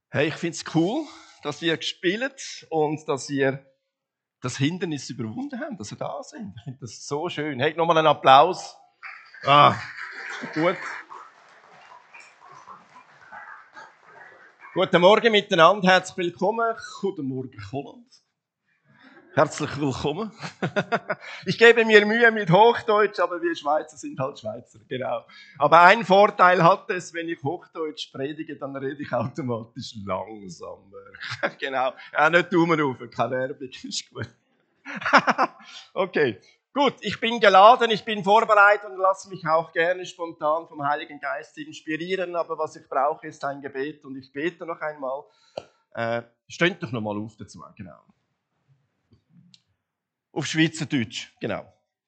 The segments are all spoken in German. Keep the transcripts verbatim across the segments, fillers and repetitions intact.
Hey, ich finde es cool, dass ihr gespielt und dass ihr das Hindernis überwunden habt, dass ihr da sind. Ich finde das so schön. Hey, nochmal einen Applaus. Ah, gut. Guten Morgen miteinander, herzlich willkommen. Guten Morgen, Holland. Herzlich willkommen. Ich gebe mir Mühe mit Hochdeutsch, aber wir Schweizer sind halt Schweizer, genau. Aber ein Vorteil hat es, wenn ich Hochdeutsch predige, dann rede ich automatisch langsamer. Genau. Ja, nicht Daumen rauf, keine Werbung, ist gut. Okay, gut, ich bin geladen, ich bin vorbereitet und lasse mich auch gerne spontan vom Heiligen Geist inspirieren, aber was ich brauche, ist ein Gebet und ich bete noch einmal. Äh, steht doch noch mal auf dazu, genau. Auf Schweizerdeutsch, genau.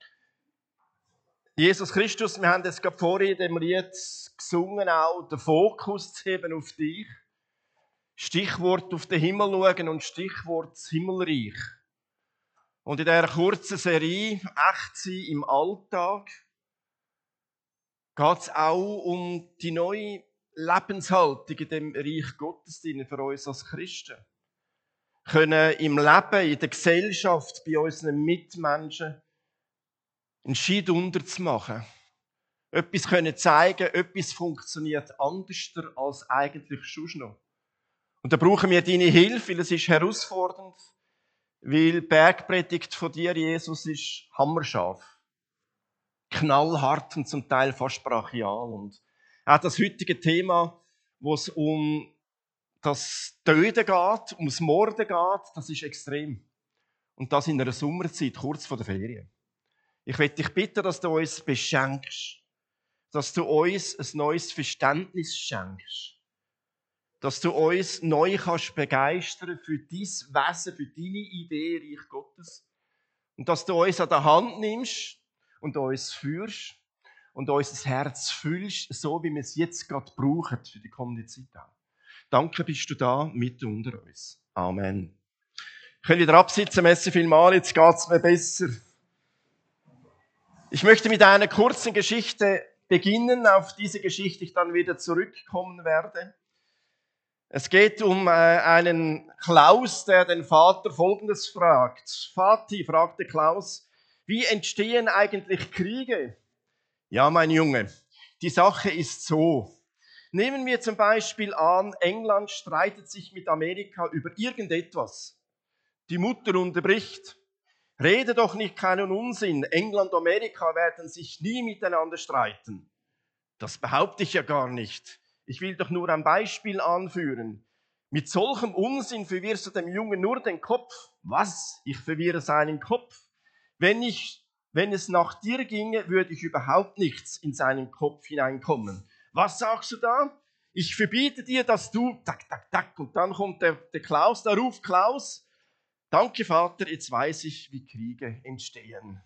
Jesus Christus, wir haben es gerade vorhin in dem Lied gesungen, auch den Fokus zu heben auf dich. Stichwort auf den Himmel schauen und Stichwort das Himmelreich. Und in dieser kurzen Serie, echt sein im Alltag, geht es auch um die neue Lebenshaltung in dem Reich Gottes für uns als Christen. Können im Leben, in der Gesellschaft, bei unseren Mitmenschen einen Schritt unterzumachen. Etwas können zeigen, etwas funktioniert anders als eigentlich schon noch. Und da brauchen wir deine Hilfe, weil es ist herausfordernd, weil die Bergpredigt von dir, Jesus, ist hammerscharf. Knallhart und zum Teil fast brachial. Und auch das heutige Thema, wo es um das Töten geht, ums Morden geht, das ist extrem. Und das in einer Sommerzeit, kurz vor der Ferien. Ich möchte dich bitten, dass du uns beschenkst, dass du uns ein neues Verständnis schenkst, dass du uns neu kannst begeistern für dein Wesen, für deine Idee, Reich Gottes, und dass du uns an der Hand nimmst und uns führst und unser Herz füllst, so wie wir es jetzt gerade brauchen für die kommende Zeit auch. Danke, bist du da mit unter uns. Amen. Ich kann wieder absitzen, merci vielmals, jetzt geht es mir besser. Ich möchte mit einer kurzen Geschichte beginnen, auf diese Geschichte ich dann wieder zurückkommen werde. Es geht um äh, einen Klaus, der den Vater Folgendes fragt. Vati, fragte Klaus, wie entstehen eigentlich Kriege? Ja, mein Junge, die Sache ist so. Nehmen wir zum Beispiel an, England streitet sich mit Amerika über irgendetwas. Die Mutter unterbricht. Rede doch nicht keinen Unsinn. England und Amerika werden sich nie miteinander streiten. Das behaupte ich ja gar nicht. Ich will doch nur ein Beispiel anführen. Mit solchem Unsinn verwirrst du dem Jungen nur den Kopf. Was? Ich verwirre seinen Kopf. Wenn ich, wenn es nach dir ginge, würde ich überhaupt nichts in seinen Kopf hineinkommen. Was sagst du da? Ich verbiete dir, dass du, tak, tak, tak, und dann kommt der, der Klaus, da ruft Klaus, danke Vater, jetzt weiß ich, wie Kriege entstehen.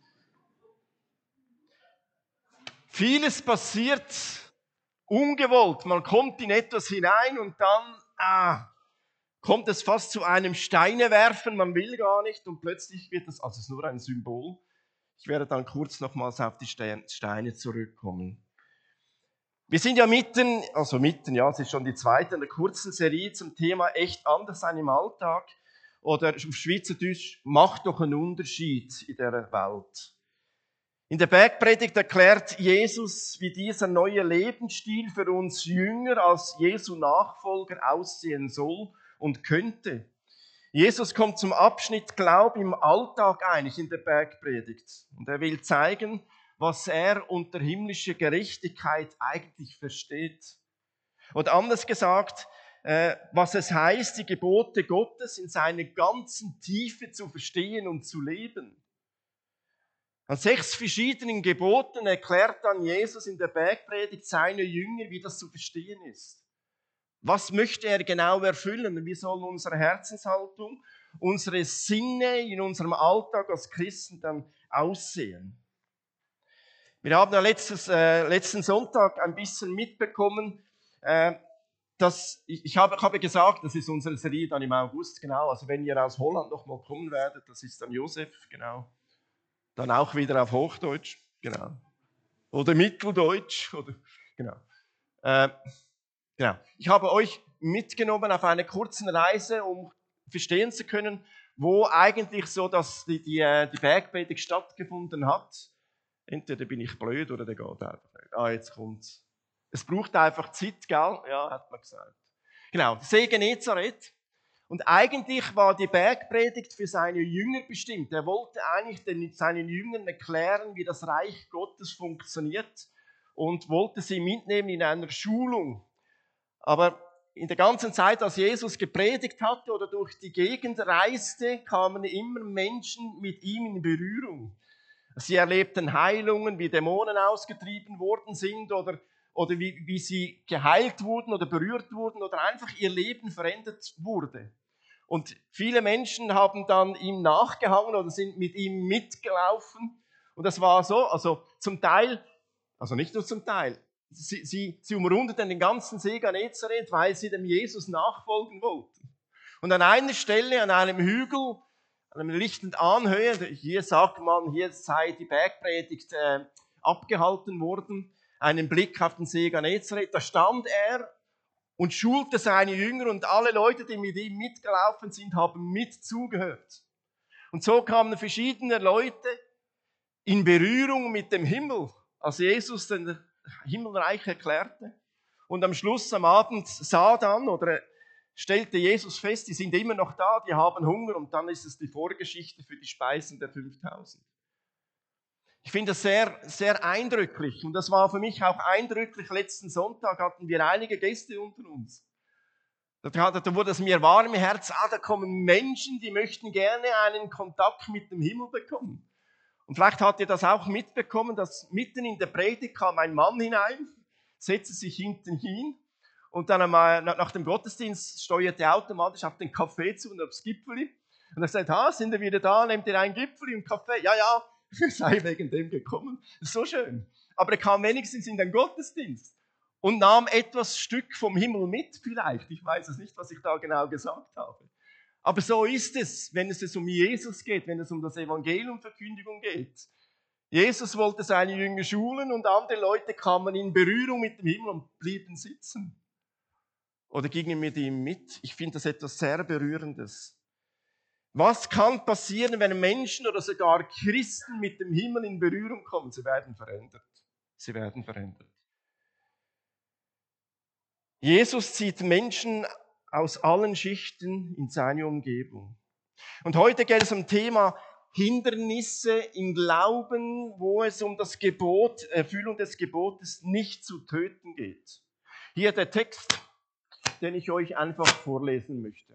Vieles passiert ungewollt. Man kommt in etwas hinein und dann ah, kommt es fast zu einem Steinewerfen. Man will gar nicht und plötzlich wird es, also es ist nur ein Symbol. Ich werde dann kurz nochmals auf die Steine zurückkommen. Wir sind ja mitten, also mitten, ja, es ist schon die zweite in der kurzen Serie zum Thema echt anders sein im Alltag. Oder auf Schweizerdeutsch, macht doch einen Unterschied in dieser Welt. In der Bergpredigt erklärt Jesus, wie dieser neue Lebensstil für uns Jünger als Jesu Nachfolger aussehen soll und könnte. Jesus kommt zum Abschnitt Glaube im Alltag eigentlich in der Bergpredigt. Und er will zeigen, was er unter himmlischer Gerechtigkeit eigentlich versteht. Oder anders gesagt, was es heißt, die Gebote Gottes in seiner ganzen Tiefe zu verstehen und zu leben. An sechs verschiedenen Geboten erklärt dann Jesus in der Bergpredigt seine Jünger, wie das zu verstehen ist. Was möchte er genau erfüllen? Wie soll unsere Herzenshaltung, unsere Sinne in unserem Alltag als Christen dann aussehen? Wir haben ja letztes, äh, letzten Sonntag ein bisschen mitbekommen, äh, dass ich, ich, habe, ich habe gesagt, das ist unsere Serie dann im August, genau. Also wenn ihr aus Holland nochmal kommen werdet, das ist dann Josef, genau. Dann auch wieder auf Hochdeutsch, genau. Oder Mitteldeutsch, oder, genau. Äh, genau. Ich habe euch mitgenommen auf eine kurze Reise, um verstehen zu können, wo eigentlich so dass die, die, die Bergpredigt stattgefunden hat. Entweder bin ich blöd oder der geht einfach nicht. Ah, jetzt kommt's. Es braucht einfach Zeit, gell? Ja, hat man gesagt. Genau, See Genezareth. Und eigentlich war die Bergpredigt für seine Jünger bestimmt. Er wollte eigentlich den, seinen Jüngern erklären, wie das Reich Gottes funktioniert und wollte sie mitnehmen in einer Schulung. Aber in der ganzen Zeit, als Jesus gepredigt hatte oder durch die Gegend reiste, kamen immer Menschen mit ihm in Berührung. Sie erlebten Heilungen, wie Dämonen ausgetrieben worden sind oder, oder wie, wie sie geheilt wurden oder berührt wurden oder einfach ihr Leben verändert wurde. Und viele Menschen haben dann ihm nachgehangen oder sind mit ihm mitgelaufen. Und das war so, also zum Teil, also nicht nur zum Teil, sie, sie, sie umrundeten den ganzen See Genezareth, weil sie dem Jesus nachfolgen wollten. Und an einer Stelle, an einem Hügel, an einem lichten Anhöhe, hier sagt man, hier sei die Bergpredigt äh, abgehalten worden, einen Blick auf den See Genezareth, da stand er und schulte seine Jünger und alle Leute, die mit ihm mitgelaufen sind, haben mit zugehört. Und so kamen verschiedene Leute in Berührung mit dem Himmel, als Jesus den Himmelreich erklärte. Und am Schluss, am Abend, sah dann oder stellte Jesus fest, die sind immer noch da, die haben Hunger und dann ist es die Vorgeschichte für die Speisen der fünftausend. Ich finde das sehr, sehr eindrücklich und das war für mich auch eindrücklich. Letzten Sonntag hatten wir einige Gäste unter uns. Da, da wurde es mir warm im Herz, ah, da kommen Menschen, die möchten gerne einen Kontakt mit dem Himmel bekommen. Und vielleicht habt ihr das auch mitbekommen, dass mitten in der Predigt kam ein Mann hinein, setzte sich hinten hin und dann einmal nach dem Gottesdienst steuerte er automatisch auf den Kaffee zu und aufs Gipfeli. Und er sagte, ah, sind wir wieder da, nehmt ihr einen Gipfeli und Kaffee? Ja, ja, ich sei wegen dem gekommen. Das ist so schön. Aber er kam wenigstens in den Gottesdienst und nahm etwas Stück vom Himmel mit vielleicht. Ich weiß es nicht, was ich da genau gesagt habe. Aber so ist es, wenn es um Jesus geht, wenn es um das Evangeliumverkündigung geht. Jesus wollte seine Jünger schulen und andere Leute kamen in Berührung mit dem Himmel und blieben sitzen. Oder gingen mit ihm mit. Ich finde das etwas sehr Berührendes. Was kann passieren, wenn Menschen oder sogar Christen mit dem Himmel in Berührung kommen? Sie werden verändert. Sie werden verändert. Jesus zieht Menschen aus allen Schichten in seine Umgebung. Und heute geht es um Thema Hindernisse im Glauben, wo es um das Gebot, Erfüllung des Gebotes nicht zu töten geht. Hier der Text, den ich euch einfach vorlesen möchte.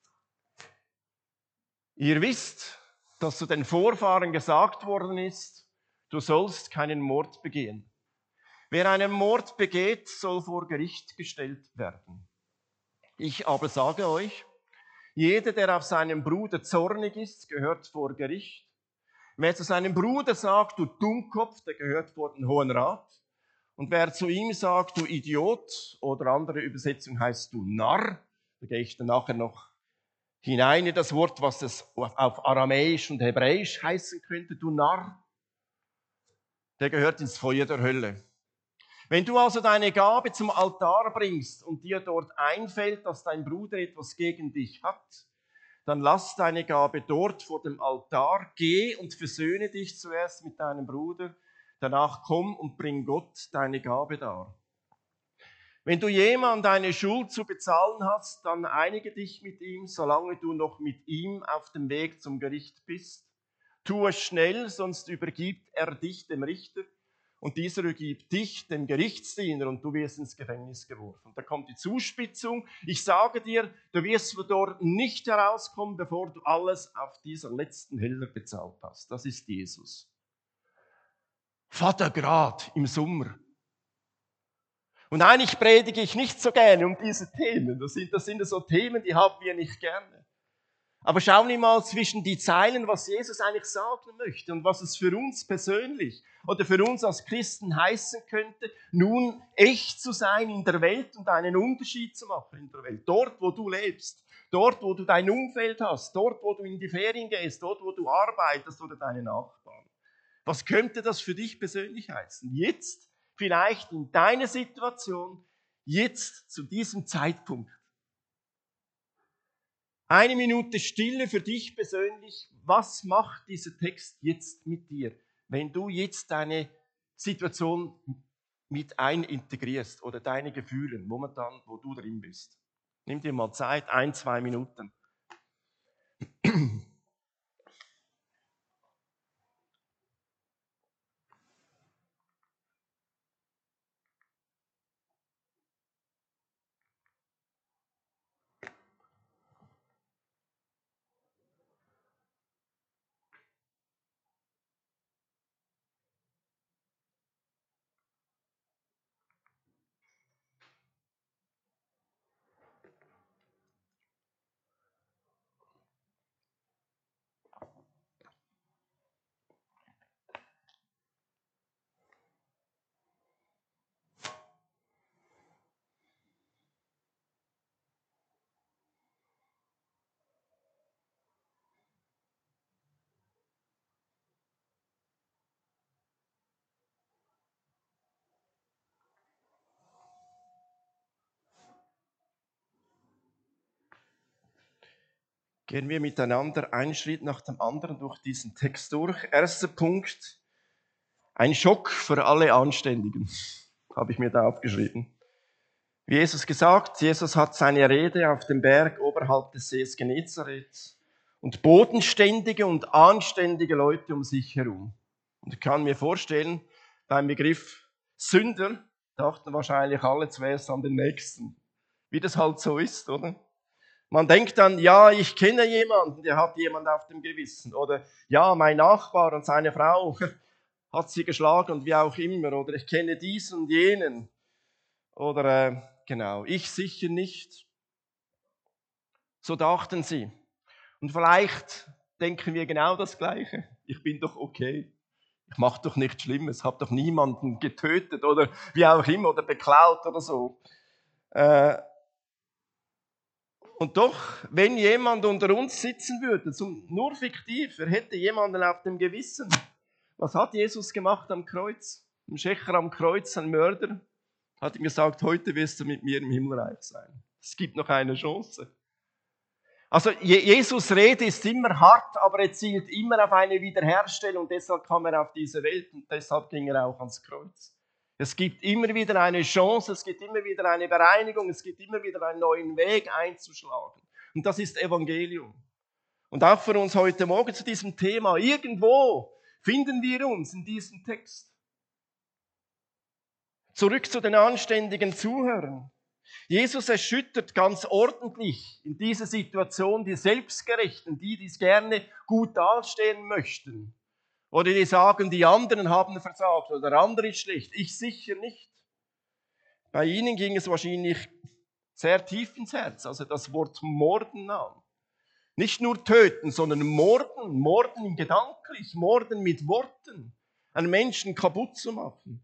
Ihr wisst, dass zu den Vorfahren gesagt worden ist, du sollst keinen Mord begehen. Wer einen Mord begeht, soll vor Gericht gestellt werden. Ich aber sage euch, jeder, der auf seinen Bruder zornig ist, gehört vor Gericht. Wer zu seinem Bruder sagt, du Dummkopf, der gehört vor den Hohen Rat. Und wer zu ihm sagt, du Idiot, oder andere Übersetzung heißt du Narr, da gehe ich dann nachher noch hinein in das Wort, was es auf Aramäisch und Hebräisch heißen könnte, du Narr, der gehört ins Feuer der Hölle. Wenn du also deine Gabe zum Altar bringst und dir dort einfällt, dass dein Bruder etwas gegen dich hat, dann lass deine Gabe dort vor dem Altar, geh und versöhne dich zuerst mit deinem Bruder, danach komm und bring Gott deine Gabe dar. Wenn du jemand deine Schuld zu bezahlen hast, dann einige dich mit ihm, solange du noch mit ihm auf dem Weg zum Gericht bist. Tu es schnell, sonst übergibt er dich dem Richter und dieser übergibt dich dem Gerichtsdiener und du wirst ins Gefängnis geworfen. Und da kommt die Zuspitzung. Ich sage dir, du wirst dort nicht herauskommen, bevor du alles auf dieser letzten Heller bezahlt hast. Das ist Jesus. Vater Grad im Sommer. Und eigentlich predige ich nicht so gerne um diese Themen. Das sind, das sind so Themen, die haben wir nicht gerne. Aber schauen wir mal zwischen die Zeilen, was Jesus eigentlich sagen möchte und was es für uns persönlich oder für uns als Christen heißen könnte, nun echt zu sein in der Welt und einen Unterschied zu machen in der Welt. Dort, wo du lebst, dort, wo du dein Umfeld hast, dort, wo du in die Ferien gehst, dort, wo du arbeitest oder deine Nachbarn. Was könnte das für dich persönlich heißen? Jetzt vielleicht in deiner Situation, jetzt zu diesem Zeitpunkt. Eine Minute Stille für dich persönlich. Was macht dieser Text jetzt mit dir, wenn du jetzt deine Situation mit einintegrierst oder deine Gefühle, momentan, wo du drin bist? Nimm dir mal Zeit, ein, zwei Minuten. Gehen wir miteinander einen Schritt nach dem anderen durch diesen Text durch. Erster Punkt, ein Schock für alle Anständigen, habe ich mir da aufgeschrieben. Wie Jesus gesagt, Jesus hat seine Rede auf dem Berg oberhalb des Sees Genezareth und bodenständige und anständige Leute um sich herum. Und ich kann mir vorstellen, beim Begriff Sünder dachten wahrscheinlich alle zuerst an den Nächsten. Wie das halt so ist, oder? Man denkt dann, ja, ich kenne jemanden, der hat jemand auf dem Gewissen. Oder ja, mein Nachbar und seine Frau hat sie geschlagen und wie auch immer. Oder ich kenne diesen und jenen. Oder äh, genau, ich sicher nicht. So dachten sie. Und vielleicht denken wir genau das Gleiche. Ich bin doch okay. Ich mache doch nichts Schlimmes, habe doch niemanden getötet oder wie auch immer oder beklaut oder so. Äh, Und doch, wenn jemand unter uns sitzen würde, nur fiktiv, er hätte jemanden auf dem Gewissen. Was hat Jesus gemacht am Kreuz? Ein Schächer am Kreuz, ein Mörder, hat ihm gesagt, heute wirst du mit mir im Himmelreich sein. Es gibt noch eine Chance. Also Jesus' Rede ist immer hart, aber er zielt immer auf eine Wiederherstellung. Deshalb kam er auf diese Welt und deshalb ging er auch ans Kreuz. Es gibt immer wieder eine Chance, es gibt immer wieder eine Bereinigung, es gibt immer wieder einen neuen Weg einzuschlagen. Und das ist Evangelium. Und auch für uns heute Morgen zu diesem Thema, irgendwo finden wir uns in diesem Text. Zurück zu den anständigen Zuhörern. Jesus erschüttert ganz ordentlich in dieser Situation die Selbstgerechten, die, die es gerne gut dastehen möchten. Oder die sagen, die anderen haben versagt oder der andere ist schlecht. Ich sicher nicht. Bei ihnen ging es wahrscheinlich sehr tief ins Herz, also das Wort Morden nahm. Nicht nur töten, sondern morden, morden gedanklich, morden mit Worten, einen Menschen kaputt zu machen.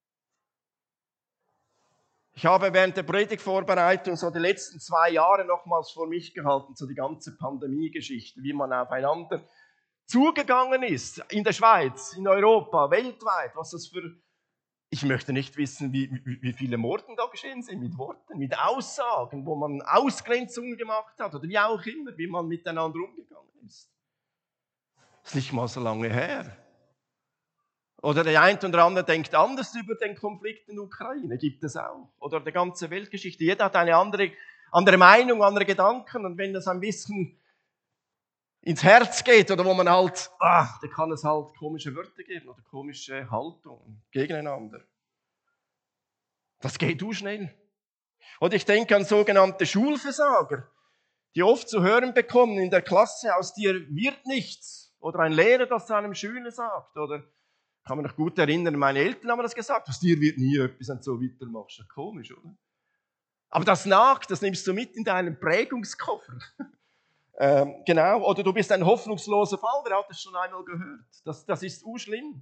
Ich habe während der Predigtvorbereitung so die letzten zwei Jahre nochmals vor mich gehalten, so die ganze Pandemie-Geschichte, wie man aufeinander zugegangen ist, in der Schweiz, in Europa, weltweit, was das für... Ich möchte nicht wissen, wie, wie, wie viele Morden da geschehen sind, mit Worten, mit Aussagen, wo man Ausgrenzungen gemacht hat oder wie auch immer, wie man miteinander umgegangen ist. Das ist nicht mal so lange her. Oder der eine oder andere denkt anders über den Konflikt in der Ukraine, gibt es auch. Oder die ganze Weltgeschichte. Jeder hat eine andere, andere Meinung, andere Gedanken. Und wenn das ein bisschen ins Herz geht oder wo man halt, ach, da kann es halt komische Wörter geben oder komische Haltungen gegeneinander. Das geht du schnell. Und ich denke an sogenannte Schulversager, die oft zu hören bekommen in der Klasse, aus dir wird nichts. Oder ein Lehrer, das zu einem Schüler sagt. Oder ich kann mich noch gut erinnern, meine Eltern haben das gesagt, aus dir wird nie etwas, wenn du so weitermachst. Das ist komisch, oder? Aber das nagt, das nimmst du mit in deinen Prägungskoffer. ähm, genau, oder du bist ein hoffnungsloser Fall, wer hat das schon einmal gehört? Das, das ist urschlimm.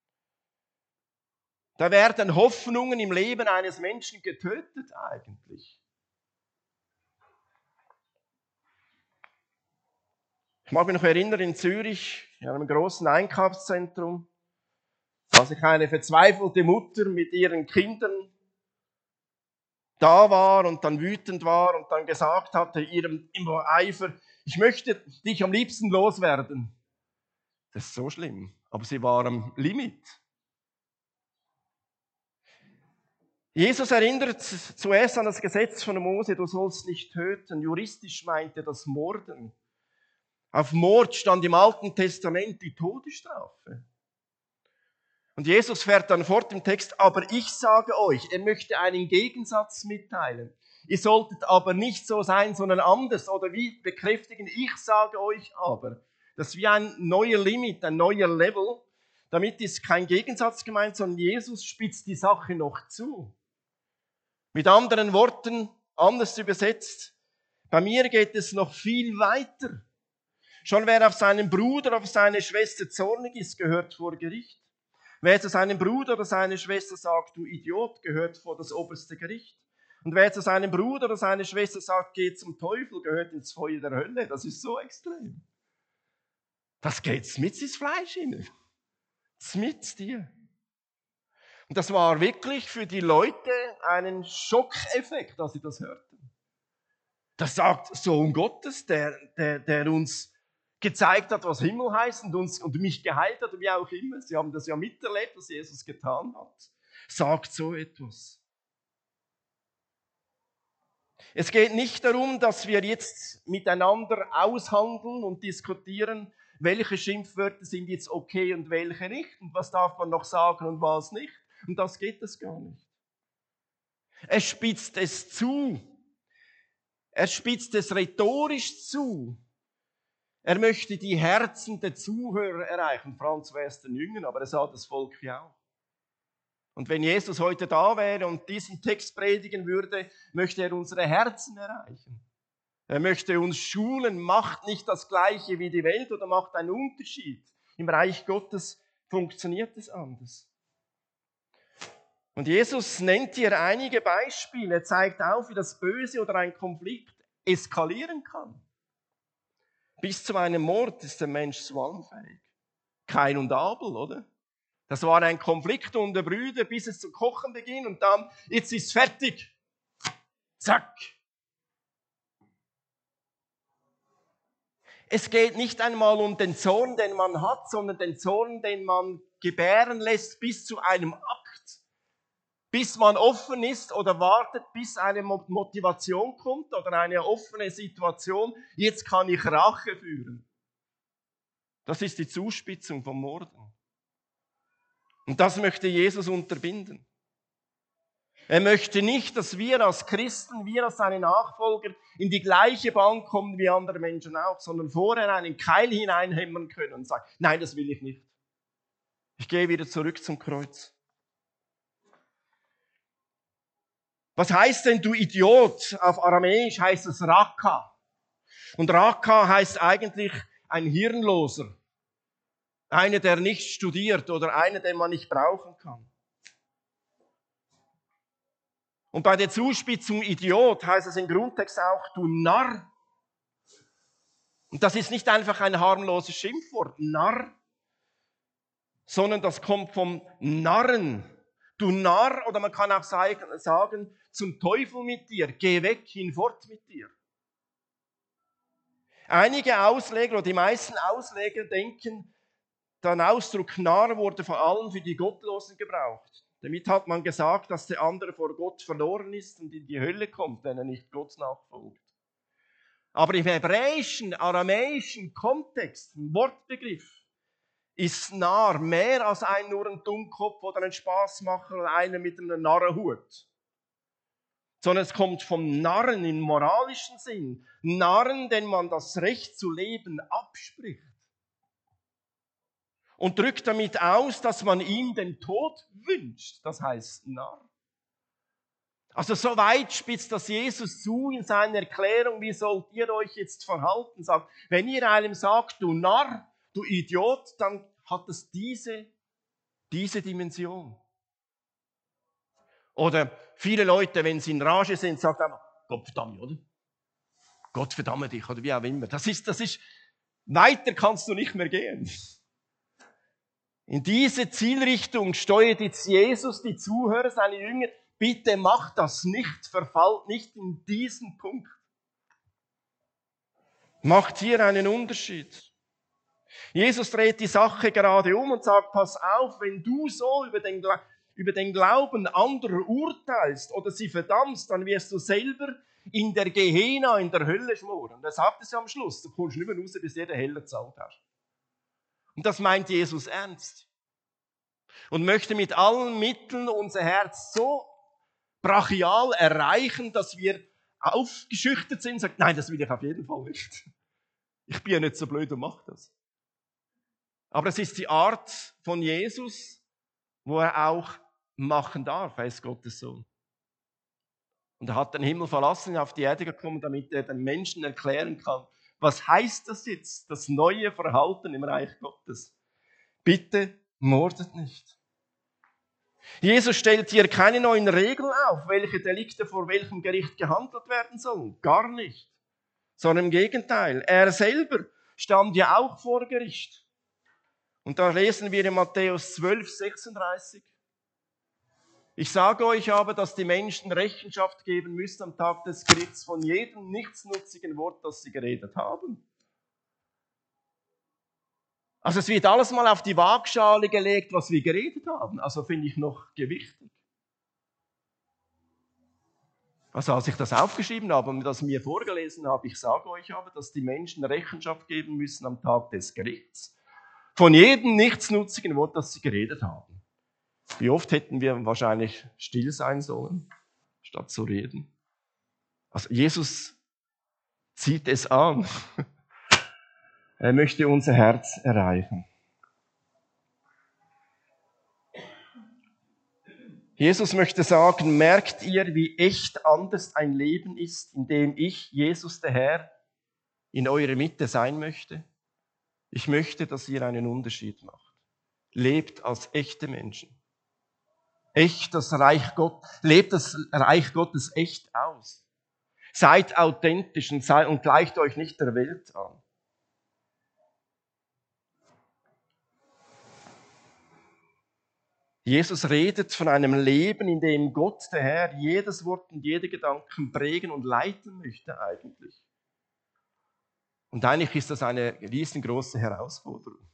Da werden Hoffnungen im Leben eines Menschen getötet eigentlich. Ich mag mich noch erinnern, in Zürich, in einem großen Einkaufszentrum, da sich eine verzweifelte Mutter mit ihren Kindern da war und dann wütend war und dann gesagt hatte, ihrem im Eifer, ich möchte dich am liebsten loswerden. Das ist so schlimm, aber sie war am Limit. Jesus erinnert zuerst an das Gesetz von Mose, du sollst nicht töten. Juristisch meinte das Morden. Auf Mord stand im Alten Testament die Todesstrafe. Und Jesus fährt dann fort im Text, aber ich sage euch, er möchte einen Gegensatz mitteilen. Ihr solltet aber nicht so sein, sondern anders. Oder wie bekräftigen, ich sage euch aber. Das ist wie ein neuer Limit, ein neuer Level. Damit ist kein Gegensatz gemeint, sondern Jesus spitzt die Sache noch zu. Mit anderen Worten, anders übersetzt, bei mir geht es noch viel weiter. Schon wer auf seinen Bruder, auf seine Schwester zornig ist, gehört vor Gericht. Wer zu seinem Bruder oder seiner Schwester sagt, du Idiot, gehört vor das oberste Gericht. Und wer zu seinem Bruder oder seiner Schwester sagt, geh zum Teufel, gehört ins Feuer der Hölle. Das ist so extrem. Das geht mit ins Fleisch hinein. Mit dir. Und das war wirklich für die Leute einen Schockeffekt, als sie das hörten. Das sagt Sohn Gottes, der, der, der uns gezeigt hat, was Himmel heißt und, uns, und mich geheilt hat, wie auch immer. Sie haben das ja miterlebt, was Jesus getan hat. Sagt so etwas. Es geht nicht darum, dass wir jetzt miteinander aushandeln und diskutieren, welche Schimpfwörter sind jetzt okay und welche nicht und was darf man noch sagen und was nicht. Und das geht es gar nicht. Er spitzt es zu. Er spitzt es rhetorisch zu. Er möchte die Herzen der Zuhörer erreichen. Franz wäre es den Jüngern, aber er sah das Volk ja auch. Und wenn Jesus heute da wäre und diesen Text predigen würde, möchte er unsere Herzen erreichen. Er möchte uns schulen, macht nicht das Gleiche wie die Welt oder macht einen Unterschied. Im Reich Gottes funktioniert es anders. Und Jesus nennt hier einige Beispiele. Er zeigt auf, wie das Böse oder ein Konflikt eskalieren kann. Bis zu einem Mord ist der Mensch zwangfähig. Kain und Abel, oder? Das war ein Konflikt unter Brüdern, bis es zu kochen beginnt und dann, jetzt ist es fertig. Zack. Es geht nicht einmal um den Zorn, den man hat, sondern den Zorn, den man gebären lässt bis zu einem Akt. Bis man offen ist oder wartet, bis eine Motivation kommt oder eine offene Situation. Jetzt kann ich Rache führen. Das ist die Zuspitzung vom Morden. Und das möchte Jesus unterbinden. Er möchte nicht, dass wir als Christen, wir als seine Nachfolger in die gleiche Bahn kommen wie andere Menschen auch, sondern vorher einen Keil hineinhämmern können und sagen, nein, das will ich nicht. Ich gehe wieder zurück zum Kreuz. Was heißt denn du Idiot? Auf Aramäisch heißt es Raka. Und Raka heißt eigentlich ein Hirnloser. Einer, der nicht studiert oder einer, den man nicht brauchen kann. Und bei der Zuspitzung Idiot heißt es im Grundtext auch, du Narr. Und das ist nicht einfach ein harmloses Schimpfwort, Narr, sondern das kommt vom Narren. Du Narr, oder man kann auch sagen, zum Teufel mit dir, geh weg, hinfort mit dir. Einige Ausleger oder die meisten Ausleger denken, der Ausdruck Narr wurde vor allem für die Gottlosen gebraucht. Damit hat man gesagt, dass der andere vor Gott verloren ist und in die Hölle kommt, wenn er nicht Gott nachfolgt. Aber im hebräischen, aramäischen Kontext, im Wortbegriff, ist Narr mehr als ein nur ein Dummkopf oder ein Spaßmacher oder einer mit einem Narrenhut. Sondern es kommt vom Narren im moralischen Sinn. Narren, den man das Recht zu leben abspricht. Und drückt damit aus, dass man ihm den Tod wünscht. Das heißt Narr. Also so weit spitzt das Jesus zu in seiner Erklärung, wie sollt ihr euch jetzt verhalten? Sagt, wenn ihr einem sagt, du Narr, du Idiot, dann hat es diese, diese Dimension. Oder viele Leute, wenn sie in Rage sind, sagen einfach, Gott verdamme, oder? Gott verdamme dich, oder wie auch immer. Das ist, das ist, weiter kannst du nicht mehr gehen. In diese Zielrichtung steuert jetzt Jesus die Zuhörer, seine Jünger, Bitte macht das nicht, verfallt nicht in diesen Punkt. Macht hier einen Unterschied. Jesus dreht die Sache gerade um und sagt, pass auf, wenn du so über den, über den Glauben anderer urteilst oder sie verdammst, dann wirst du selber in der Gehenna, in der Hölle schmoren. Das sagt es ja am Schluss. Du kommst nicht mehr raus, bis jeder Heller zahlt hast. Und das meint Jesus ernst. Und möchte mit allen Mitteln unser Herz so brachial erreichen, dass wir aufgeschüchtert sind und sagen, nein, das will ich auf jeden Fall nicht. Ich bin ja nicht so blöd und mache das. Aber es ist die Art von Jesus, wo er auch machen darf. Er ist Gottes Sohn. Und er hat den Himmel verlassen, auf die Erde gekommen, damit er den Menschen erklären kann, was heißt das jetzt, das neue Verhalten im Reich Gottes. Bitte mordet nicht. Jesus stellt hier keine neuen Regeln auf, welche Delikte vor welchem Gericht gehandelt werden sollen. Gar nicht. Sondern im Gegenteil. Er selber stand ja auch vor Gericht. Und da lesen wir in Matthäus zwölf, sechsunddreißig. Ich sage euch aber, dass die Menschen Rechenschaft geben müssen am Tag des Gerichts von jedem nichtsnutzigen Wort, das sie geredet haben. Also es wird alles mal auf die Waagschale gelegt, was wir geredet haben. Also finde ich noch gewichtig. Also als ich das aufgeschrieben habe und das mir vorgelesen habe, ich sage euch aber, dass die Menschen Rechenschaft geben müssen am Tag des Gerichts. Von jedem nichtsnutzigen Wort, das sie geredet haben. Wie oft hätten wir wahrscheinlich still sein sollen, statt zu reden? Also Jesus zieht es an. Er möchte unser Herz erreichen. Jesus möchte sagen, merkt ihr, wie echt anders ein Leben ist, in dem ich, Jesus der Herr, in eurer Mitte sein möchte? Ich möchte, dass ihr einen Unterschied macht. Lebt als echte Menschen. Echt das Reich Gott, lebt das Reich Gottes echt aus. Seid authentisch und, seid, und gleicht euch nicht der Welt an. Jesus redet von einem Leben, in dem Gott, der Herr, jedes Wort und jede Gedanken prägen und leiten möchte eigentlich. Und eigentlich ist das eine riesengroße Herausforderung.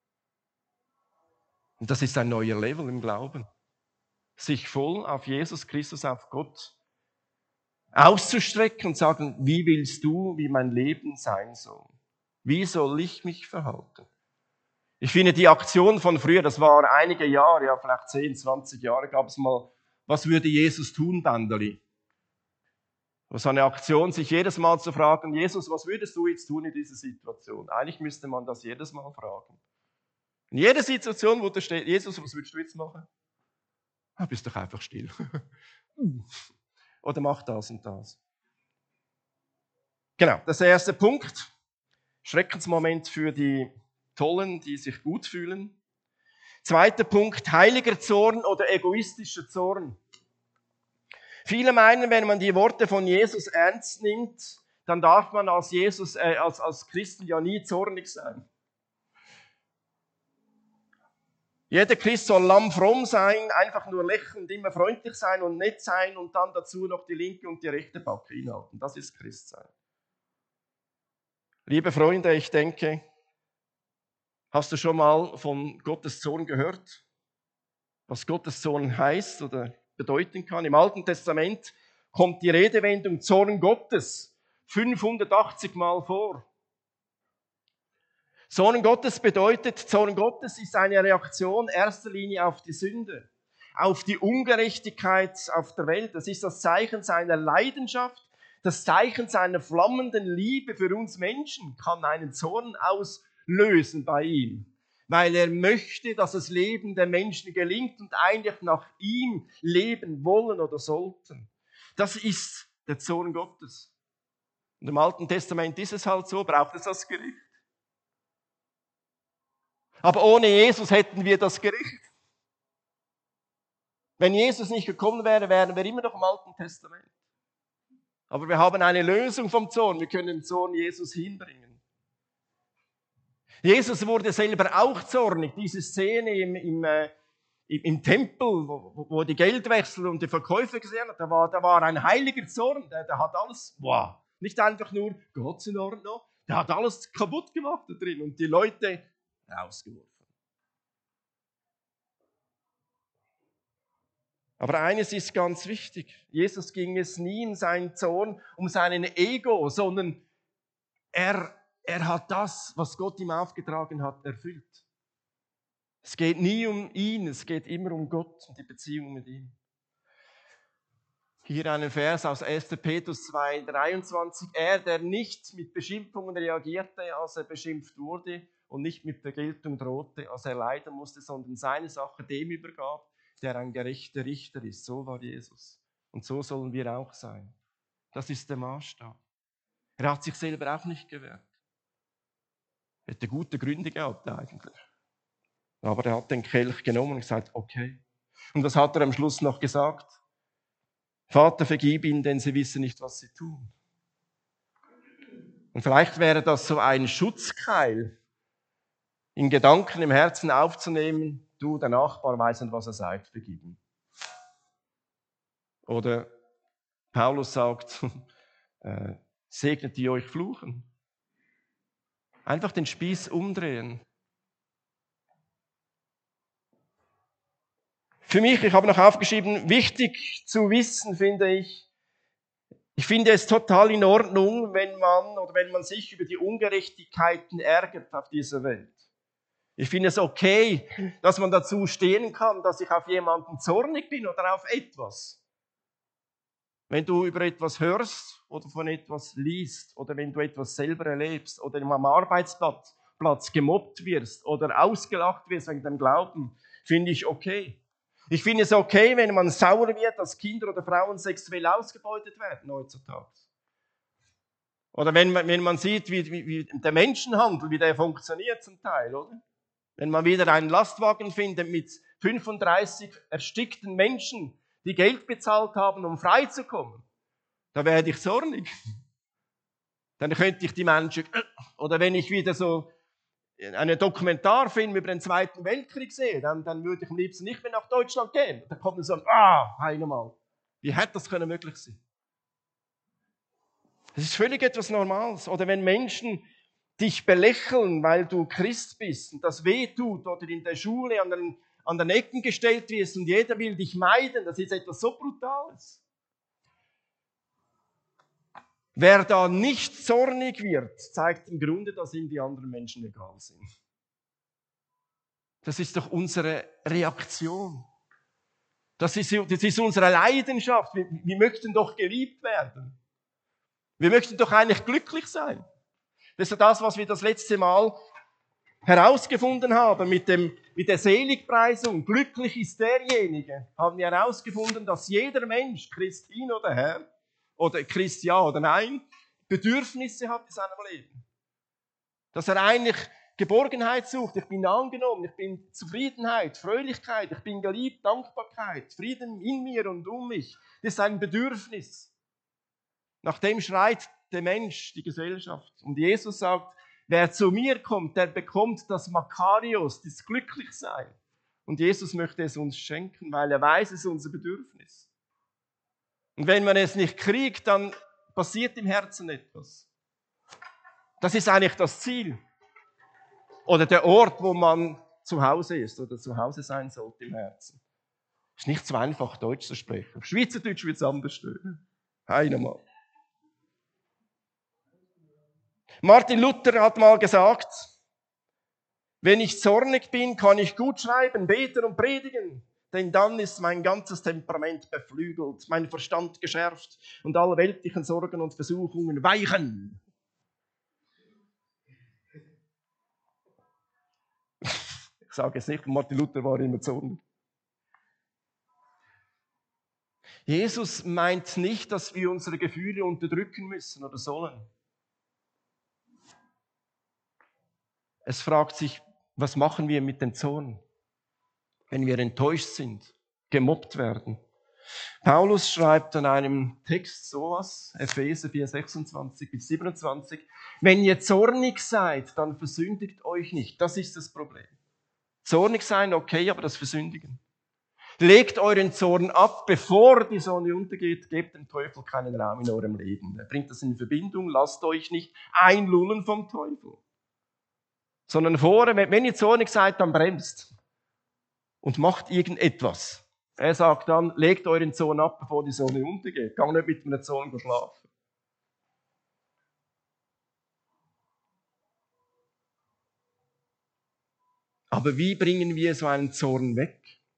Und das ist ein neuer Level im Glauben. Sich voll auf Jesus Christus, auf Gott auszustrecken und sagen, wie willst du, wie mein Leben sein soll? Wie soll ich mich verhalten? Ich finde die Aktion von früher, das war einige Jahre, ja vielleicht zehn, zwanzig Jahre, gab es mal, was würde Jesus tun, Bandeli? So eine Aktion, sich jedes Mal zu fragen, Jesus, was würdest du jetzt tun in dieser Situation? Eigentlich müsste man das jedes Mal fragen. In jeder Situation, wo da steht, Jesus, was würdest du jetzt machen? Ah, bist doch einfach still. Oder mach das und das. Genau, das ist der erste Punkt. Schreckensmoment für die Tollen, die sich gut fühlen. Zweiter Punkt, heiliger Zorn oder egoistischer Zorn. Viele meinen, wenn man die Worte von Jesus ernst nimmt, dann darf man als Jesus, äh, als, als Christen ja nie zornig sein. Jeder Christ soll lammfromm sein, einfach nur lächelnd, immer freundlich sein und nett sein und dann dazu noch die linke und die rechte Backe hinhalten. Das ist Christsein. Liebe Freunde, ich denke, hast du schon mal von Gottes Zorn gehört? Was Gottes Zorn heißt oder bedeuten kann? Im Alten Testament kommt die Redewendung Zorn Gottes fünfhundertachtzig Mal vor. Zorn Gottes bedeutet, Zorn Gottes ist eine Reaktion in erster Linie auf die Sünde, auf die Ungerechtigkeit auf der Welt. Das ist das Zeichen seiner Leidenschaft, das Zeichen seiner flammenden Liebe für uns Menschen, kann einen Zorn auslösen bei ihm, weil er möchte, dass das Leben der Menschen gelingt und eigentlich nach ihm leben wollen oder sollten. Das ist der Zorn Gottes. Und im Alten Testament ist es halt so, braucht es das Gericht. Aber ohne Jesus hätten wir das Gericht. Wenn Jesus nicht gekommen wäre, wären wir immer noch im Alten Testament. Aber wir haben eine Lösung vom Zorn. Wir können den Zorn Jesus hinbringen. Jesus wurde selber auch zornig. Diese Szene im, im, im Tempel, wo, wo die Geldwechsel und die Verkäufer gesehen hat, da war, da war ein heiliger Zorn, der, der hat alles, wow, nicht einfach nur Gott in Ordnung, der hat alles kaputt gemacht da drin und die Leute rausgeworfen. Aber eines ist ganz wichtig, Jesus ging es nie in seinen Zorn um seinen Ego, sondern er, er hat das, was Gott ihm aufgetragen hat, erfüllt. Es geht nie um ihn, es geht immer um Gott und die Beziehung mit ihm. Hier einen Vers aus erster Petrus zwei, dreiundzwanzig. Er, der nicht mit Beschimpfungen reagierte, als er beschimpft wurde und nicht mit Vergeltung drohte, als er leiden musste, sondern seine Sache dem übergab, der ein gerechter Richter ist. So war Jesus. Und so sollen wir auch sein. Das ist der Maßstab. Er hat sich selber auch nicht gewehrt. Er hätte gute Gründe gehabt eigentlich. Aber er hat den Kelch genommen und gesagt, okay. Und was hat er am Schluss noch gesagt? Vater, vergib ihnen, denn sie wissen nicht, was sie tun. Und vielleicht wäre das so ein Schutzkeil, in Gedanken im Herzen aufzunehmen, du, der Nachbar weiß nicht, was er sagt, vergib ihm. Oder Paulus sagt, äh, segnet die euch fluchen. Einfach den Spieß umdrehen. Für mich, ich habe noch aufgeschrieben, wichtig zu wissen, finde ich, ich finde es total in Ordnung, wenn man oder wenn man sich über die Ungerechtigkeiten ärgert auf dieser Welt. Ich finde es okay, dass man dazu stehen kann, dass ich auf jemanden zornig bin oder auf etwas. Wenn du über etwas hörst oder von etwas liest oder wenn du etwas selber erlebst oder am Arbeitsplatz Platz gemobbt wirst oder ausgelacht wirst wegen deinem Glauben, finde ich okay. Ich finde es okay, wenn man sauer wird, dass Kinder oder Frauen sexuell ausgebeutet werden heutzutage. Oder wenn man, wenn man sieht, wie, wie, wie der Menschenhandel, wie der funktioniert zum Teil, oder? Wenn man wieder einen Lastwagen findet mit fünfunddreißig erstickten Menschen, die Geld bezahlt haben, um freizukommen, da werde ich zornig. Dann könnte ich die Menschen, oder wenn ich wieder so einen Dokumentarfilm über den Zweiten Weltkrieg sehe, dann, dann würde ich am liebsten nicht mehr nach Deutschland gehen. Da kommt man so, ah, einmal. Wie hätte das können möglich sein? Das ist völlig etwas Normales. Oder wenn Menschen dich belächeln, weil du Christ bist und das wehtut oder in der Schule an den, an den Ecken gestellt wirst und jeder will dich meiden, das ist etwas so Brutales. Wer da nicht zornig wird, zeigt im Grunde, dass ihm die anderen Menschen egal sind. Das ist doch unsere Reaktion. Das ist, das ist unsere Leidenschaft. Wir, wir möchten doch geliebt werden. Wir möchten doch eigentlich glücklich sein. Das ist das, was wir das letzte Mal herausgefunden haben mit, dem, mit der Seligpreisung. Glücklich ist derjenige, haben wir herausgefunden, dass jeder Mensch, Christin oder Herr, oder Christ ja oder nein, Bedürfnisse hat in seinem Leben. Dass er eigentlich Geborgenheit sucht, ich bin angenommen, ich bin Zufriedenheit, Fröhlichkeit, ich bin geliebt, Dankbarkeit, Frieden in mir und um mich. Das ist ein Bedürfnis. Nach dem schreit der Mensch, die Gesellschaft. Und Jesus sagt, wer zu mir kommt, der bekommt das Makarios, das Glücklichsein. Und Jesus möchte es uns schenken, weil er weiß, es ist unser Bedürfnis. Und wenn man es nicht kriegt, dann passiert im Herzen etwas. Das ist eigentlich das Ziel. Oder der Ort, wo man zu Hause ist oder zu Hause sein sollte im Herzen. Ist nicht so einfach, Deutsch zu sprechen. Auf Schweizerdeutsch wird es anders stehen. Einmal. Martin Luther hat mal gesagt, wenn ich zornig bin, kann ich gut schreiben, beten und predigen. Denn dann ist mein ganzes Temperament beflügelt, mein Verstand geschärft und alle weltlichen Sorgen und Versuchungen weichen. Ich sage es nicht, Martin Luther war immer zornig. Jesus meint nicht, dass wir unsere Gefühle unterdrücken müssen oder sollen. Es fragt sich, was machen wir mit dem Zorn, wenn wir enttäuscht sind, gemobbt werden. Paulus schreibt an einem Text sowas, Epheser vier, sechsundzwanzig bis siebenundzwanzig, wenn ihr zornig seid, dann versündigt euch nicht. Das ist das Problem. Zornig sein, okay, aber das Versündigen. Legt euren Zorn ab, bevor die Sonne untergeht. Gebt dem Teufel keinen Raum in eurem Leben. Er bringt das in Verbindung. Lasst euch nicht einlullen vom Teufel. Sondern vorher, wenn ihr zornig seid, dann bremst. Und macht irgendetwas. Er sagt dann, legt euren Zorn ab, bevor die Sonne untergeht. Gang nicht mit einem Zorn schlafen. Aber wie bringen wir so einen Zorn weg?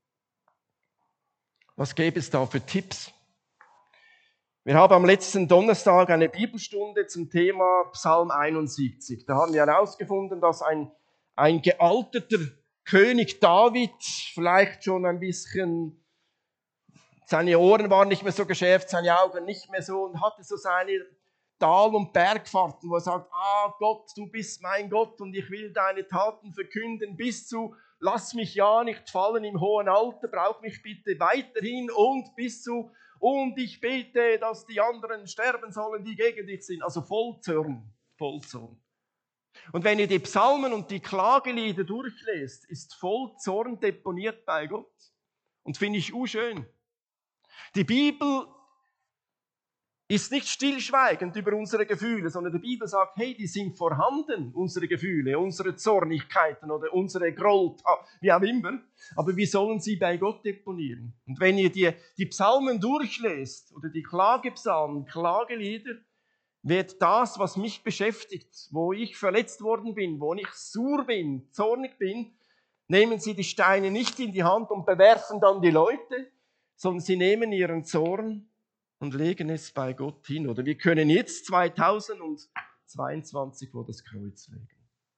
Was gäbe es da für Tipps? Wir haben am letzten Donnerstag eine Bibelstunde zum Thema Psalm einundsiebzig. Da haben wir herausgefunden, dass ein, ein gealterter König David, vielleicht schon ein bisschen, seine Ohren waren nicht mehr so geschärft, seine Augen nicht mehr so, und hatte so seine Tal- und Bergfahrten, wo er sagt, ah Gott, du bist mein Gott und ich will deine Taten verkünden, bis zu, lass mich ja nicht fallen im hohen Alter, brauch mich bitte weiterhin, und bis zu, und ich bete, dass die anderen sterben sollen, die gegen dich sind. Also voll Zorn, voll Zorn. Und wenn ihr die Psalmen und die Klagelieder durchlest, ist voll Zorn deponiert bei Gott. Und finde ich unschön. Die Bibel ist nicht stillschweigend über unsere Gefühle, sondern die Bibel sagt, hey, die sind vorhanden, unsere Gefühle, unsere Zornigkeiten oder unsere Groll, wie auch immer. Aber wir sollen sie bei Gott deponieren. Und wenn ihr die, die Psalmen durchlest oder die Klagepsalmen, Klagelieder, wird das, was mich beschäftigt, wo ich verletzt worden bin, wo ich sur bin, zornig bin, nehmen sie die Steine nicht in die Hand und bewerfen dann die Leute, sondern sie nehmen ihren Zorn und legen es bei Gott hin. Oder wir können jetzt zweitausendzweiundzwanzig vor das Kreuz legen.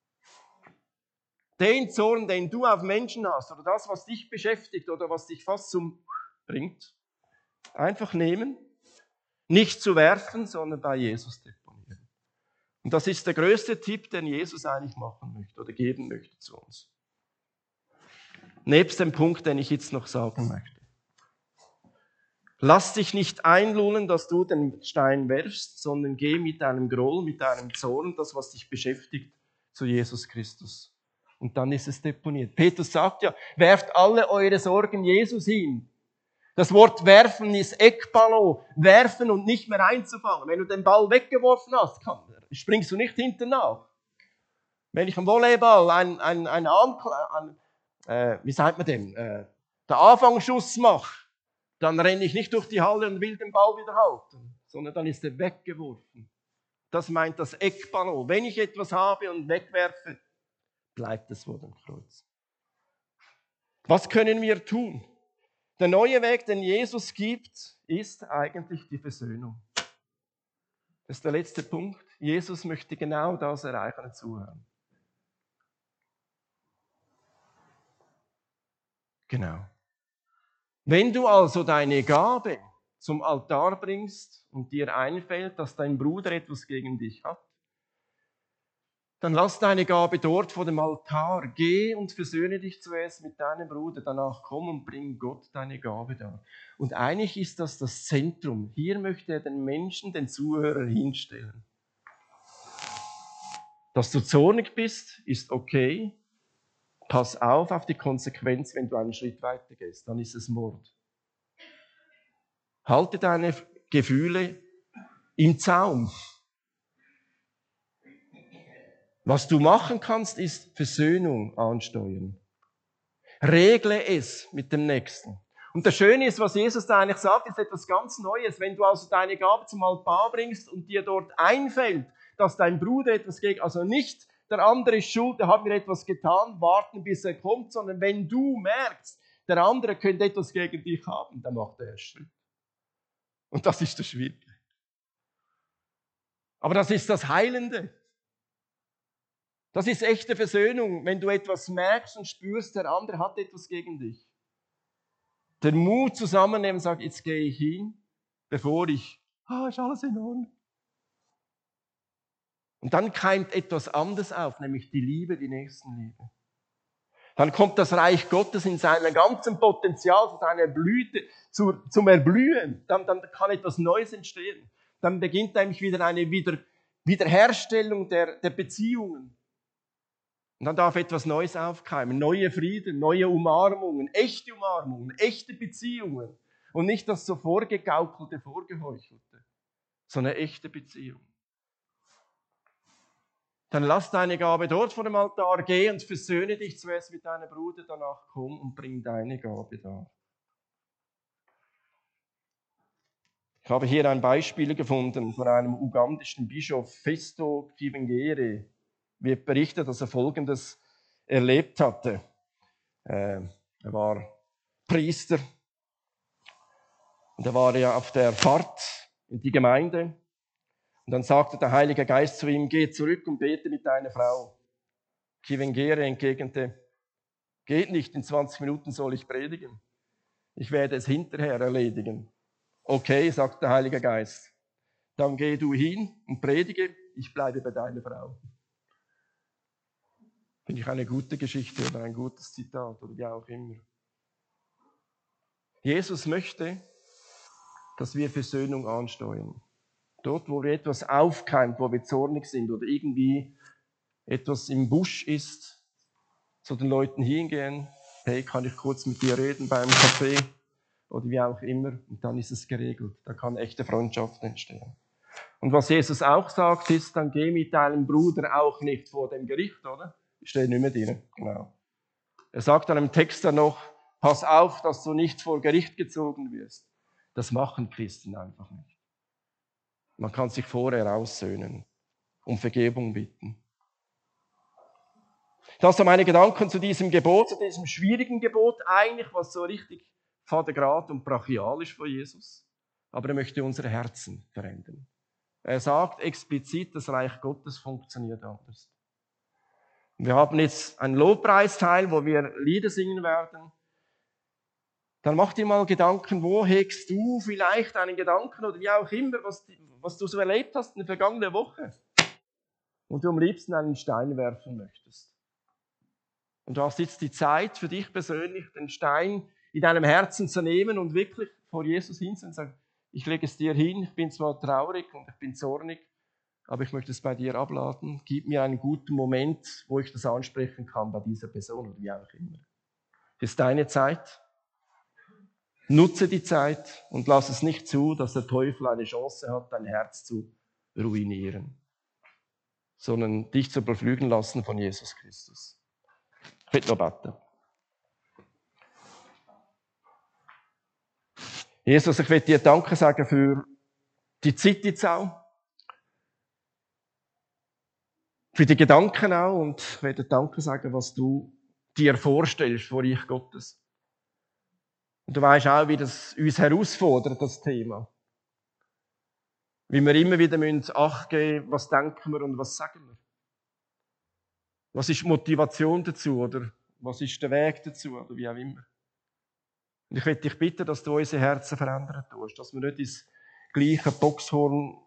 Den Zorn, den du auf Menschen hast, oder das, was dich beschäftigt oder was dich fast zum bringt, einfach nehmen, nicht zu werfen, sondern bei Jesus deponieren. Und das ist der größte Tipp, den Jesus eigentlich machen möchte oder geben möchte zu uns. Nebst dem Punkt, den ich jetzt noch sagen möchte. Lass dich nicht einlullen, dass du den Stein werfst, sondern geh mit deinem Groll, mit deinem Zorn, das, was dich beschäftigt, zu Jesus Christus. Und dann ist es deponiert. Petrus sagt ja, werft alle eure Sorgen Jesus hin. Das Wort werfen ist Ekbalo, werfen und nicht mehr einzufangen. Wenn du den Ball weggeworfen hast, kann, springst du nicht hinten nach. Wenn ich am Volleyball ein, ein, ein, ein äh, wie sagt man dem, äh, den Anfangsschuss mache, dann renne ich nicht durch die Halle und will den Ball wieder halten, sondern dann ist er weggeworfen. Das meint das Ekbalo. Wenn ich etwas habe und wegwerfe, bleibt es vor dem Kreuz. Was können wir tun? Der neue Weg, den Jesus gibt, ist eigentlich die Versöhnung. Das ist der letzte Punkt. Jesus möchte genau das erreichen und zuhören. Genau. Wenn du also deine Gabe zum Altar bringst und dir einfällt, dass dein Bruder etwas gegen dich hat, dann lass deine Gabe dort vor dem Altar. Geh und versöhne dich zuerst mit deinem Bruder. Danach komm und bring Gott deine Gabe da. Und eigentlich ist das das Zentrum. Hier möchte er den Menschen, den Zuhörer hinstellen. Dass du zornig bist, ist okay. Pass auf auf die Konsequenz, wenn du einen Schritt weiter gehst. Dann ist es Mord. Halte deine Gefühle im Zaum. Was du machen kannst, ist Versöhnung ansteuern. Regle es mit dem Nächsten. Und das Schöne ist, was Jesus da eigentlich sagt, ist etwas ganz Neues. Wenn du also deine Gabe zum Altar bringst und dir dort einfällt, dass dein Bruder etwas gegen, also nicht der andere ist schuld, der hat mir etwas getan, warten bis er kommt, sondern wenn du merkst, der andere könnte etwas gegen dich haben, dann macht er erst Schritt. Und das ist das Schwierige. Aber das ist das Heilende. Das ist echte Versöhnung, wenn du etwas merkst und spürst, der andere hat etwas gegen dich. Den Mut zusammennehmen und sagen, jetzt gehe ich hin, bevor ich, ah, ist alles in Ordnung. Und dann keimt etwas anderes auf, nämlich die Liebe, die Nächstenliebe. Dann kommt das Reich Gottes in seinem ganzen Potenzial, zu seiner Blüte, zu, zum Erblühen. Dann, dann kann etwas Neues entstehen. Dann beginnt nämlich wieder eine wieder, Wiederherstellung der, der Beziehungen. Und dann darf etwas Neues aufkeimen, neue Frieden, neue Umarmungen, echte Umarmungen, echte Beziehungen. Und nicht das so vorgegaukelte, vorgeheuchelte, sondern echte Beziehung. Dann lass deine Gabe dort vor dem Altar, geh und versöhne dich zuerst mit deinem Bruder, danach komm und bring deine Gabe dar. Ich habe hier ein Beispiel gefunden von einem ugandischen Bischof, Festo Kibengere. Wird berichtet, dass er Folgendes erlebt hatte. Äh, er war Priester und er war ja auf der Fahrt in die Gemeinde. Und dann sagte der Heilige Geist zu ihm, geh zurück und bete mit deiner Frau. Kibengere entgegnete, geht nicht, in zwanzig Minuten soll ich predigen. Ich werde es hinterher erledigen. Okay, sagt der Heilige Geist. Dann geh du hin und predige, ich bleibe bei deiner Frau. Finde ich eine gute Geschichte oder ein gutes Zitat oder wie auch immer. Jesus möchte, dass wir Versöhnung ansteuern. Dort, wo wir etwas aufkeimt, wo wir zornig sind oder irgendwie etwas im Busch ist, zu den Leuten hingehen, hey, kann ich kurz mit dir reden beim Kaffee oder wie auch immer, und dann ist es geregelt. Da kann echte Freundschaft entstehen. Und was Jesus auch sagt, ist, dann geh mit deinem Bruder auch nicht vor dem Gericht, oder? Steht nicht mehr drin, genau. Er sagt dann im Text dann noch, pass auf, dass du nicht vor Gericht gezogen wirst. Das machen Christen einfach nicht. Man kann sich vorher aussöhnen, um Vergebung bitten. Das sind meine Gedanken zu diesem Gebot, zu diesem schwierigen Gebot, eigentlich, was so richtig fadengrad und brachial ist von Jesus. Aber er möchte unsere Herzen verändern. Er sagt explizit, das Reich Gottes funktioniert anders. Wir haben jetzt einen Lobpreisteil, wo wir Lieder singen werden. Dann mach dir mal Gedanken, wo hegst du vielleicht einen Gedanken oder wie auch immer, was, was du so erlebt hast in der vergangenen Woche und du am liebsten einen Stein werfen möchtest. Und du hast jetzt die Zeit für dich persönlich, den Stein in deinem Herzen zu nehmen und wirklich vor Jesus hinzugehen und sagen, ich lege es dir hin, ich bin zwar traurig und ich bin zornig, aber ich möchte es bei dir abladen. Gib mir einen guten Moment, wo ich das ansprechen kann bei dieser Person oder wie auch immer. Das ist deine Zeit. Nutze die Zeit und lass es nicht zu, dass der Teufel eine Chance hat, dein Herz zu ruinieren, sondern dich zu beflügeln lassen von Jesus Christus. Ich will noch beten. Jesus, ich will dir Danke sagen für die Zeit jetzt auch, für die Gedanken auch, und ich will dir Danke sagen, was du dir vorstellst vor Reich Gottes. Und du weißt auch, wie das uns herausfordert, das Thema. Wie wir immer wieder Acht geben müssen, was denken wir und was sagen wir. Was ist die Motivation dazu oder was ist der Weg dazu oder wie auch immer. Und ich möchte dich bitten, dass du unsere Herzen verändern tust, dass wir nicht ins gleiche Boxhorn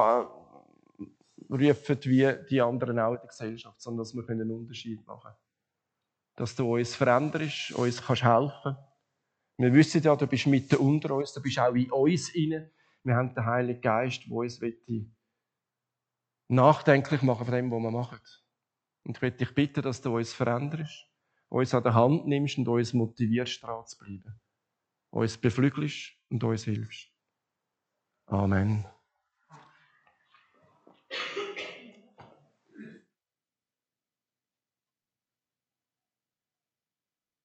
rufen wie die anderen auch in der Gesellschaft, sondern dass wir einen Unterschied machen können. Dass du uns veränderst, uns kannst helfen. Wir wissen ja, du bist mitten unter uns, du bist auch in uns inne. Wir haben den Heiligen Geist, der uns nachdenklich machen von dem, was wir machen. Und ich möchte dich bitten, dass du uns veränderst, uns an der Hand nimmst und uns motivierst, dran zu bleiben. Uns beflügelst und uns hilfst. Amen.